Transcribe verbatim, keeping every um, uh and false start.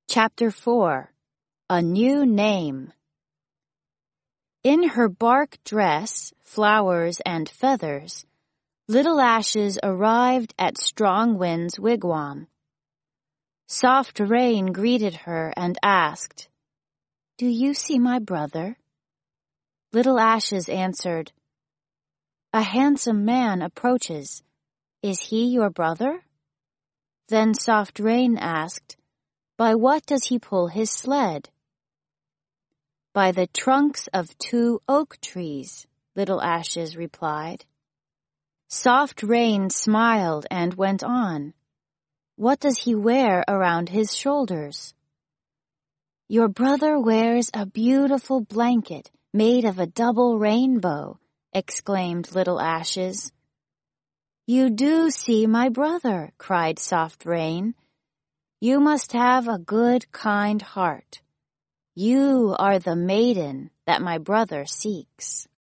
Chapter four. A New Name. In her bark dress, flowers, and feathers, Little Ashes arrived at Strong Wind's wigwam. Soft Rain greeted her and asked, "Do you see my brother?" Little Ashes answered, "A handsome man approaches. Is he your brother?" Then Soft Rain asked, "By what does he pull his sled?" "By the trunks of two oak trees," Little Ashes replied. Soft Rain smiled and went on, "What does he wear around his shoulders?" "Your brother wears a beautiful blanket made of a double rainbow," exclaimed Little Ashes. "You do see my brother," cried Soft Rain. "You must have a good, kind heart. You are the maiden that my brother seeks."